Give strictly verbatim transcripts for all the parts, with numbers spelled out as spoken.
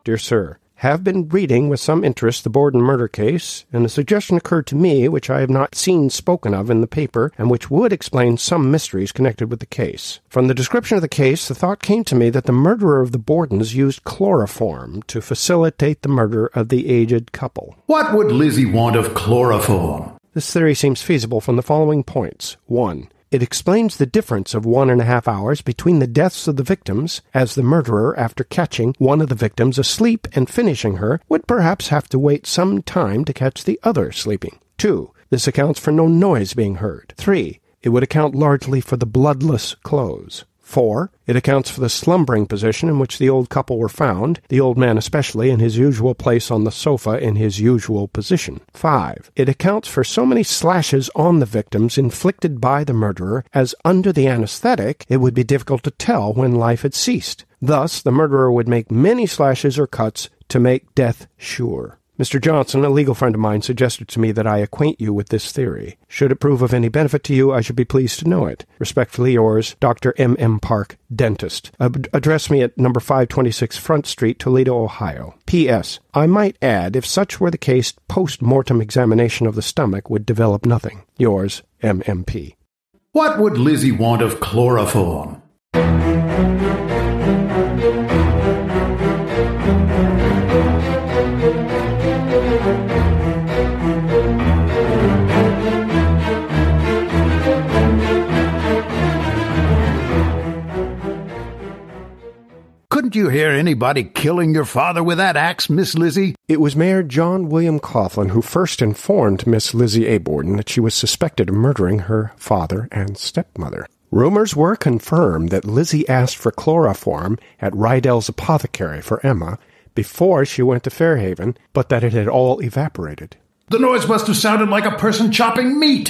Dear Sir, have been reading with some interest the Borden murder case, and a suggestion occurred to me which I have not seen spoken of in the paper, and which would explain some mysteries connected with the case. From the description of the case, the thought came to me that the murderer of the Bordens used chloroform to facilitate the murder of the aged couple. What would Lizzie want of chloroform? This theory seems feasible from the following points. One, it explains the difference of one and a half hours between the deaths of the victims, as the murderer, after catching one of the victims asleep and finishing her, would perhaps have to wait some time to catch the other sleeping. Two, this accounts for no noise being heard. Three, it would account largely for the bloodless clothes. Four, it accounts for the slumbering position in which the old couple were found, the old man especially in his usual place on the sofa in his usual position. Five, it accounts for so many slashes on the victims inflicted by the murderer, as under the anesthetic it would be difficult to tell when life had ceased. Thus, the murderer would make many slashes or cuts to make death sure. Mister Johnson, a legal friend of mine, suggested to me that I acquaint you with this theory. Should it prove of any benefit to you, I should be pleased to know it. Respectfully yours, Doctor M M. Park, Dentist. Ad- address me at number five twenty-six Front Street, Toledo, Ohio. P S. I might add, if such were the case, post-mortem examination of the stomach would develop nothing. Yours, M M P. What would Lizzie want of chloroform? Couldn't you hear anybody killing your father with that axe, Miss Lizzie? It was Mayor John William Coughlin who first informed Miss Lizzie A. Borden that she was suspected of murdering her father and stepmother. Rumors were confirmed that Lizzie asked for chloroform at Rydell's apothecary for Emma before she went to Fairhaven, but that it had all evaporated. The noise must have sounded like a person chopping meat.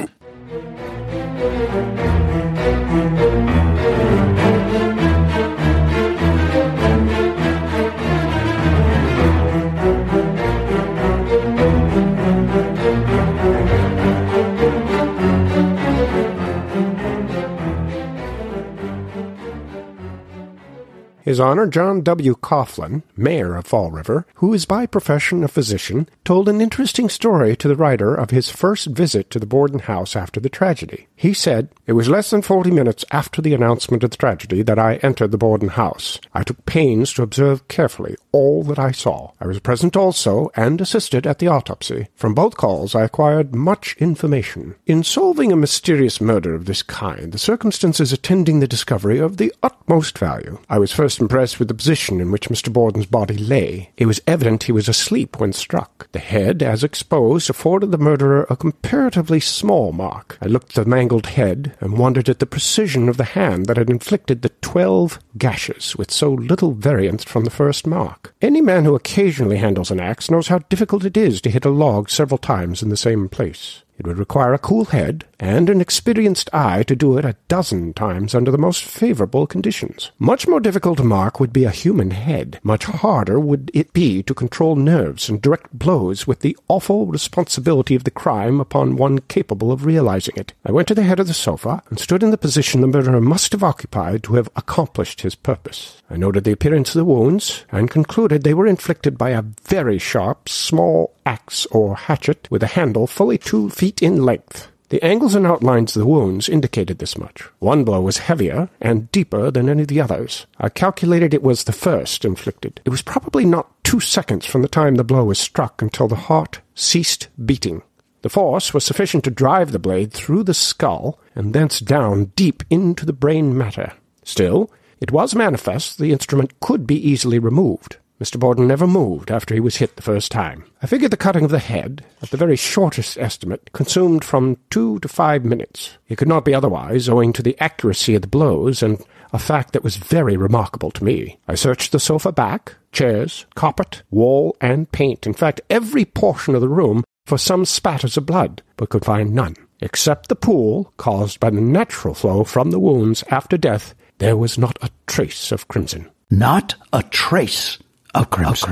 His Honor John W. Coughlin, mayor of Fall River, who is by profession a physician, told an interesting story to the writer of his first visit to the Borden house after the tragedy. He said, "It was less than forty minutes after the announcement of the tragedy that I entered the Borden house. I took pains to observe carefully all that I saw. I was present also, and assisted at the autopsy. From both calls I acquired much information. In solving a mysterious murder of this kind, the circumstances attending the discovery are of the utmost value. I was first impressed with the position in which Mister Borden's body lay. It was evident he was asleep when struck. The head, as exposed, afforded the murderer a comparatively small mark. I looked at the mangled head, and wondered at the precision of the hand that had inflicted the twelve gashes with so little variance from the first mark. Any man who occasionally handles an axe knows how difficult it is to hit a log several times in the same place. It would require a cool head and an experienced eye to do it a dozen times under the most favorable conditions. Much more difficult to mark would be a human head. Much harder would it be to control nerves and direct blows with the awful responsibility of the crime upon one capable of realizing it. I went to the head of the sofa and stood in the position the murderer must have occupied to have accomplished his purpose. I noted the appearance of the wounds and concluded they were inflicted by a very sharp, small axe or hatchet with a handle fully two feet in length. The angles and outlines of the wounds indicated this much. One blow was heavier and deeper than any of the others. I calculated it was the first inflicted. It was probably not two seconds from the time the blow was struck until the heart ceased beating. The force was sufficient to drive the blade through the skull and thence down deep into the brain matter. Still, it was manifest the instrument could be easily removed. Mister Borden never moved after he was hit the first time. I figured the cutting of the head, at the very shortest estimate, consumed from two to five minutes. It could not be otherwise, owing to the accuracy of the blows, and a fact that was very remarkable to me. I searched the sofa back, chairs, carpet, wall, and paint, in fact every portion of the room, for some spatters of blood, but could find none. Except the pool, caused by the natural flow from the wounds after death, there was not a trace of crimson. Not a trace of crimson.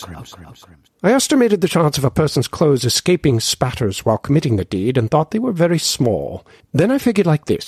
I estimated the chance of a person's clothes escaping spatters while committing the deed and thought they were very small. Then I figured like this.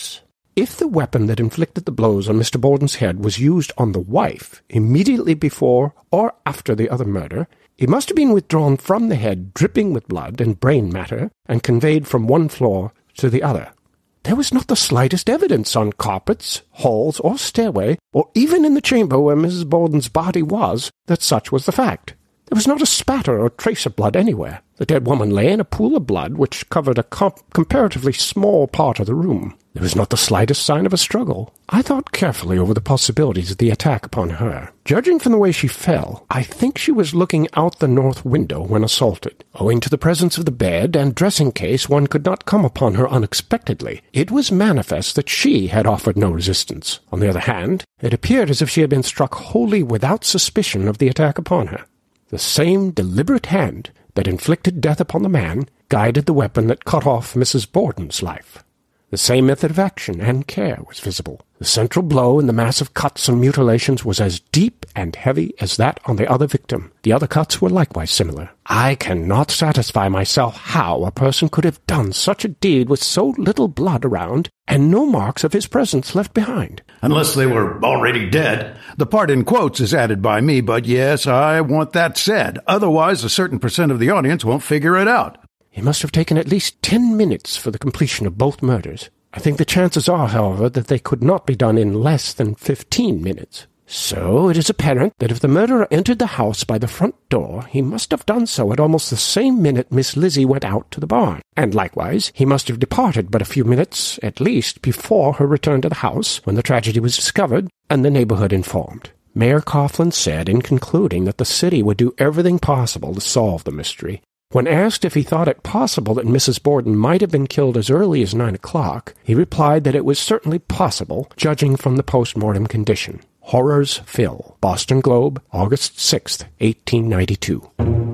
If the weapon that inflicted the blows on Mister Borden's head was used on the wife immediately before or after the other murder, it must have been withdrawn from the head dripping with blood and brain matter and conveyed from one floor to the other. There was not the slightest evidence on carpets, halls, or stairway, or even in the chamber where Missus Borden's body was, that such was the fact. There was not a spatter or trace of blood anywhere. The dead woman lay in a pool of blood which covered a comp- comparatively small part of the room. There was not the slightest sign of a struggle. I thought carefully over the possibilities of the attack upon her. Judging from the way she fell, I think she was looking out the north window when assaulted. Owing to the presence of the bed and dressing case, one could not come upon her unexpectedly. It was manifest that she had offered no resistance. On the other hand, it appeared as if she had been struck wholly without suspicion of the attack upon her. The same deliberate hand that inflicted death upon the man guided the weapon that cut off Missus Borden's life. The same method of action and care was visible. The central blow in the mass of cuts and mutilations was as deep and heavy as that on the other victim. The other cuts were likewise similar. I cannot satisfy myself how a person could have done such a deed with so little blood around and no marks of his presence left behind. Unless they were already dead. The part in quotes is added by me, but yes, I want that said. Otherwise, a certain percent of the audience won't figure it out. It must have taken at least ten minutes for the completion of both murders. I think the chances are, however, that they could not be done in less than fifteen minutes. So it is apparent that if the murderer entered the house by the front door, he must have done so at almost the same minute Miss Lizzie went out to the barn. And likewise, he must have departed but a few minutes, at least, before her return to the house, when the tragedy was discovered and the neighborhood informed. Mayor Coughlin said in concluding that the city would do everything possible to solve the mystery. When asked if he thought it possible that Missus Borden might have been killed as early as nine o'clock, he replied that it was certainly possible, judging from the post-mortem condition. Horrors Fill. Boston Globe, August sixth, eighteen ninety-two.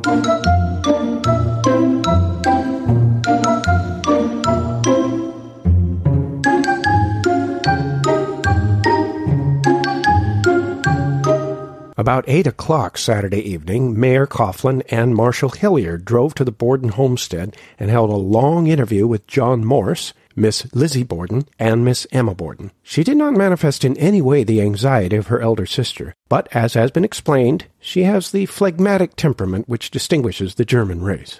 About eight o'clock Saturday evening, Mayor Coughlin and Marshal Hilliard drove to the Borden homestead and held a long interview with John Morse, Miss Lizzie Borden, and Miss Emma Borden. She did not manifest in any way the anxiety of her elder sister, but, as has been explained, she has the phlegmatic temperament which distinguishes the German race.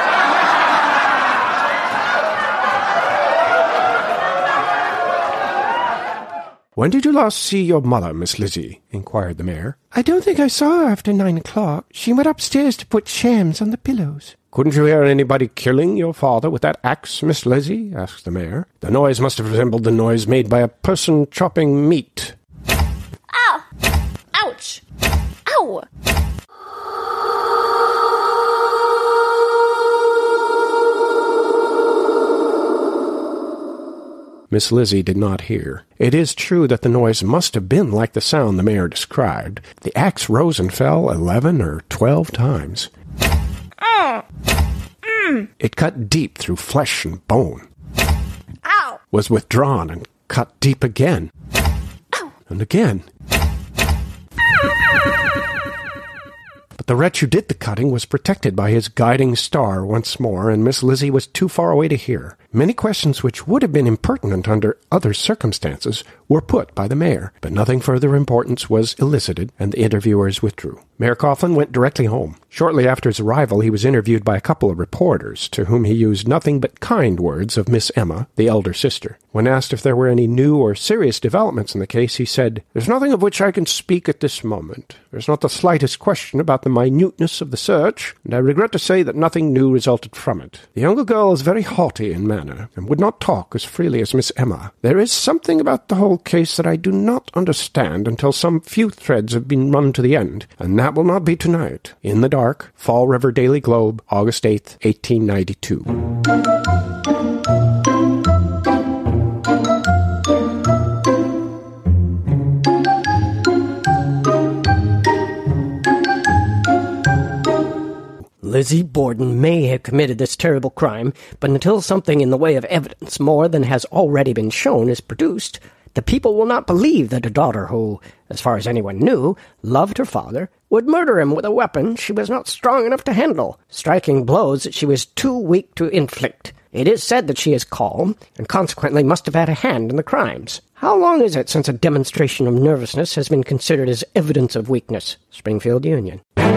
"When did you last see your mother, Miss Lizzie?" inquired the mayor. "I don't think I saw her after nine o'clock. She went upstairs to put shams on the pillows." "Couldn't you hear anybody killing your father with that axe, Miss Lizzie?" asked the mayor. "The noise must have resembled the noise made by a person chopping meat." Ow! Ouch! Ow! Miss Lizzie did not hear. It is true that the noise must have been like the sound the mayor described. The axe rose and fell eleven or twelve times. Oh. Mm. It cut deep through flesh and bone. Ow! Was withdrawn and cut deep again. Ow! And again. But the wretch who did the cutting was protected by his guiding star once more, and Miss Lizzie was too far away to hear. Many questions which would have been impertinent under other circumstances were put by the mayor, but nothing further importance was elicited, and the interviewers withdrew. Mayor Coughlin went directly home. Shortly after his arrival, he was interviewed by a couple of reporters, to whom he used nothing but kind words of Miss Emma, the elder sister. When asked if there were any new or serious developments in the case, he said, "There's nothing of which I can speak at this moment. There's not the slightest question about the minuteness of the search, and I regret to say that nothing new resulted from it. The younger girl is very haughty in manner, and would not talk as freely as Miss Emma. There is something about the whole case that I do not understand until some few threads have been run to the end, and that will not be tonight." In the Dark, Fall River Daily Globe, August eighth, eighteen ninety-two. Lizzie Borden may have committed this terrible crime, but until something in the way of evidence more than has already been shown is produced, the people will not believe that a daughter who, as far as anyone knew, loved her father, would murder him with a weapon she was not strong enough to handle, striking blows that she was too weak to inflict. It is said that she is calm, and consequently must have had a hand in the crimes. How long is it since a demonstration of nervousness has been considered as evidence of weakness? Springfield Union.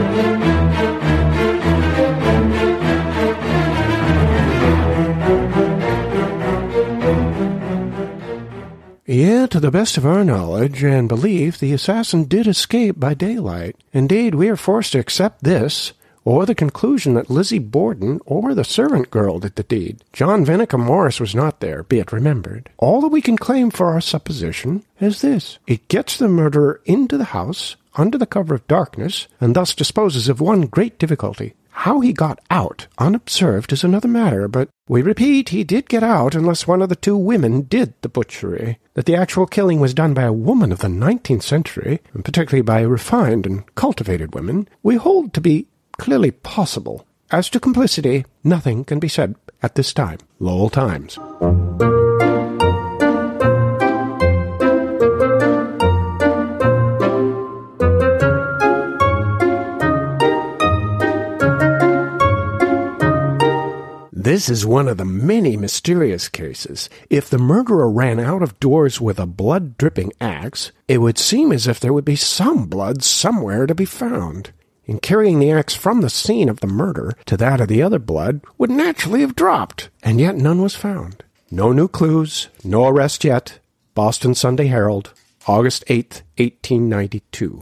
Yeah, to the best of our knowledge and belief, the assassin did escape by daylight. Indeed, we are forced to accept this, or the conclusion that Lizzie Borden or the servant girl did the deed. John Vinicum Morris was not there, be it remembered. All that we can claim for our supposition is this. It gets the murderer into the house, under the cover of darkness, and thus disposes of one great difficulty. How he got out unobserved is another matter, but we repeat, he did get out unless one of the two women did the butchery. That the actual killing was done by a woman of the nineteenth century, and particularly by refined and cultivated women, we hold to be clearly possible. As to complicity, nothing can be said at this time. Lowell Times. This is one of the many mysterious cases. If the murderer ran out of doors with a blood-dripping axe, it would seem as if there would be some blood somewhere to be found. In carrying the axe from the scene of the murder to that of the other blood would naturally have dropped, and yet none was found. No new clues, no arrest yet. Boston Sunday Herald, August eighth, eighteen ninety-two.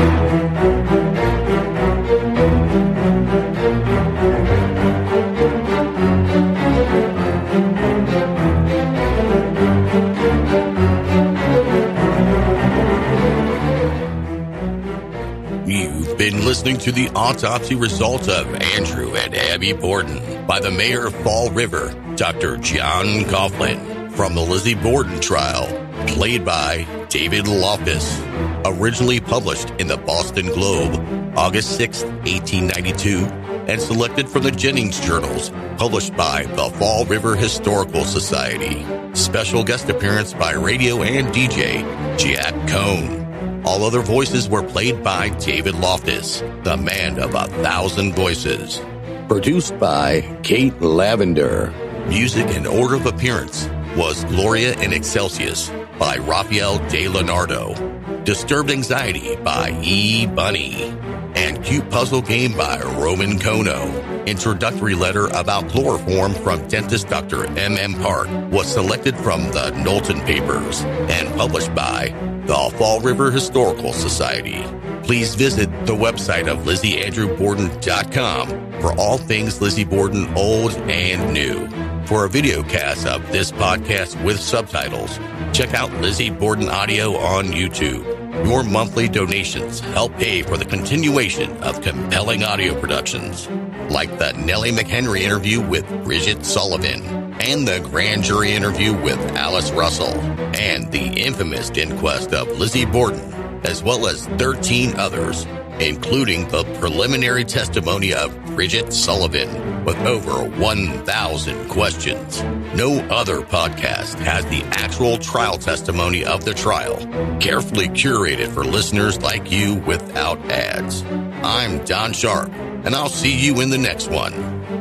You've been listening to the autopsy result of Andrew and Abby Borden by the mayor of Fall River, Doctor John Coughlin, from the Lizzie Borden trial, played by David Loftus. Originally published in the Boston Globe, August sixth, eighteen ninety-two, and selected from the Jennings Journals, published by the Fall River Historical Society. Special guest appearance by radio and D J Jack Cohn. All other voices were played by David Loftus, the man of a thousand voices. Produced by Kate Lavender. Music in order of appearance was Gloria in Excelsis by Rafael De Leonardo, Disturbed Anxiety by E. Bunny, and Cute Puzzle Game by Roman Kono. Introductory letter about chloroform from dentist Doctor M M Park was selected from the Knowlton Papers and published by the Fall River Historical Society. Please visit the website of Lizzie Andrew Borden dot com for all things Lizzie Borden old and new. For a video cast of this podcast with subtitles, check out Lizzie Borden Audio on YouTube. Your monthly donations help pay for the continuation of compelling audio productions, like the Nellie McHenry interview with Bridget Sullivan, and the grand jury interview with Alice Russell, and the infamous inquest of Lizzie Borden, as well as thirteen others, including the preliminary testimony of Bridget Sullivan with over one thousand questions. No other podcast has the actual trial testimony of the trial, carefully curated for listeners like you without ads. I'm Don Sharp, and I'll see you in the next one.